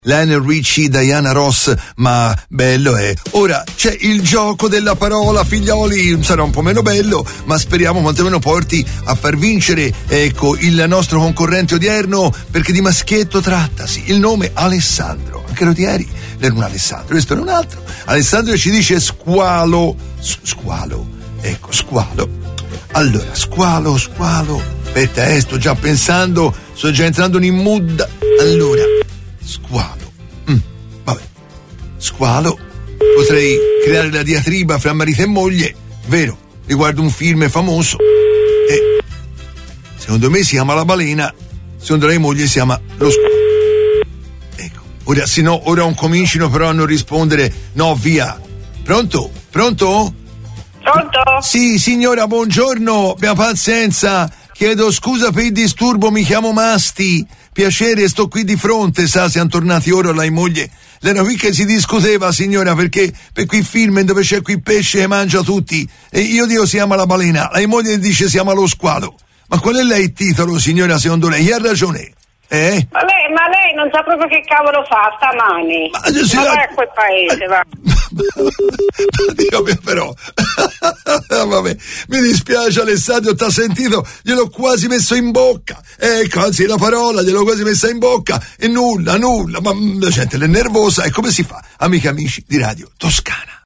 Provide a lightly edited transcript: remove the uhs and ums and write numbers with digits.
Lionel Richie, Diana Ross, ma bello è. Ora c'è il gioco della parola, figlioli, sarà un po' meno bello, ma speriamo quantomeno porti a far vincere, ecco, il nostro concorrente odierno, perché di maschietto trattasi. Il nome Alessandro, anche ieri era un Alessandro, questo era un altro. Alessandro ci dice squalo, squalo, ecco, squalo. Allora, squalo, aspetta, sto già pensando, sto già entrando in mood. Allora, squalo. Vabbè. Squalo. Potrei creare la diatriba fra marito e moglie, vero? Riguardo un film famoso. E secondo me si chiama La balena, secondo lei moglie si chiama lo squalo. Ecco. Ora, se no, ora non comincino però a non rispondere. No, via. Pronto? Pronto? Pronto? Sì, signora, buongiorno. Abbia pazienza. Chiedo scusa per il disturbo, mi chiamo Masti. Piacere, sto qui di fronte, sa, siamo tornati ora alla moglie. L'era qui che si discuteva, signora, perché per qui film dove c'è qui pesce che mangia tutti. E io dico si chiama La balena, la moglie dice si chiama Lo squalo. Ma qual è lei il titolo, signora, secondo lei? Chi ha ragione? Ma lei non sa proprio che cavolo fa stamani. Ma vai a quel paese, va. Dio, però vabbè, mi dispiace Alessandro, t'ha sentito, gliel'ho quasi messo in bocca, ecco, anzi la parola gliel'ho quasi messa in bocca e nulla, ma la gente è nervosa. E come si fa, amiche e amici di Radio Toscana?